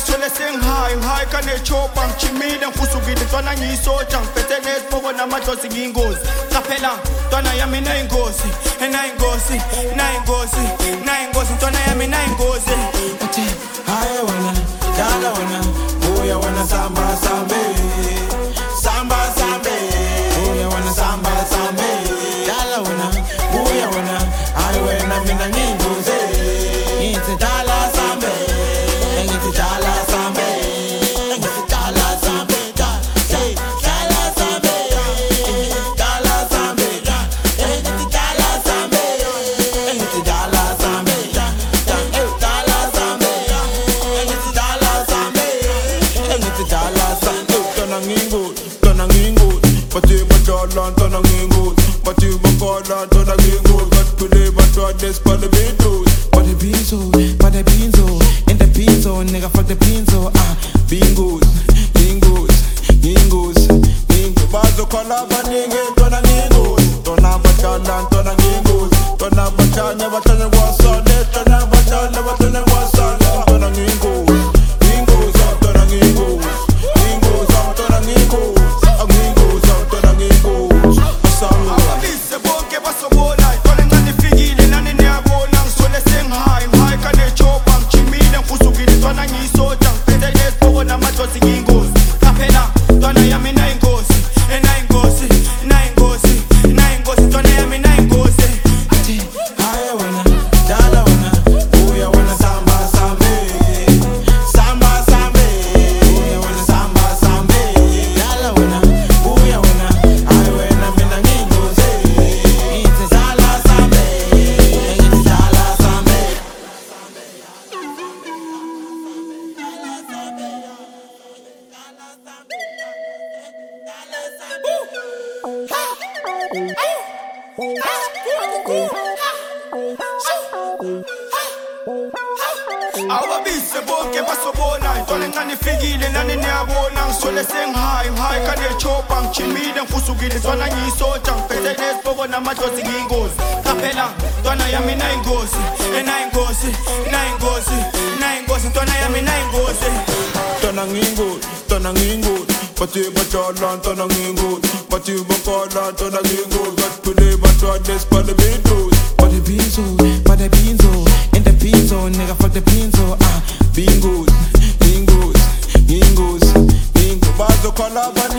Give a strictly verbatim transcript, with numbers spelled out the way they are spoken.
ngizole sengihigh high kanechopa ngchimile ngifusukile ntwana ngiyisoja ngiphethe nesiboko namadlozi ngiyingozi qaphela ntwana yami nayingozi enayingozi nayingozi nayingozi ntwana yami nayingozi uthi hayi wena dala wena buya wena samba sambe samba sambe buya wena samba sambe dala wena buya wena hayi wena mina ngiyingozi ngithi dala sambe ngithi dala sambe ngithi dala sambe dala sambe dala sambe ngithi dala sambe ngithi dala sambe dala sambe ngithi dala sambe ngithi dala sambe tona ngingoti tona ngingoti bathi badala tona ngingoti bathi bakhola tona ngingoti kathule batwa despite the beatles but the beans oh but the beans oh in the beans oh nigga fuck the beans oh ah bingos bingos bingos bingo bazo khala baningi tona ngingoti tona badala tona ngingoti tona batanya batanya wasale tona batala batanya wasale tona ngingoti bingos tona ngingoti bingos tona ngingoti ngingos tona ngingoti asalo ababise bonke basobona ntwana encane ifikile nani niyabona ngizole sengihigh high kanechopa ngchimile ngifusukile ntwana ngiyisoja ngiphethe nesiboko namadlozi ngiyingozi qaphela ntwana yami nayingozi enayingozi nayingozi nayingozi ntwana yami nayingozi athi hayi wena dala wena buya wena samba sambe samba sambe buya wena samba sambe dala wena buya wena hayi wena mina ngiyingozi ngithi dala sambe ngithi dala sambe ababise bonke basobona ntwana encane ifikile nani niyabona ngizole sengihigh high kanechopa ngchimile ngifusukile ntwana ngiyisoja ngiphethe nesiboko namadlozi ngiyingozi qaphela ntwana yami nayingozi enayingozi nayingozi nayingozi ntwana yami nayingozi tona ngingoti tona ngingoti bathi badala tona ngingoti bathi bakhola tona ngingoti kathule batwa despite the beatles but the beans oh but the beans oh in the beans oh nigga fuck the beans oh ah bingos bingos bingos bingo bazo khala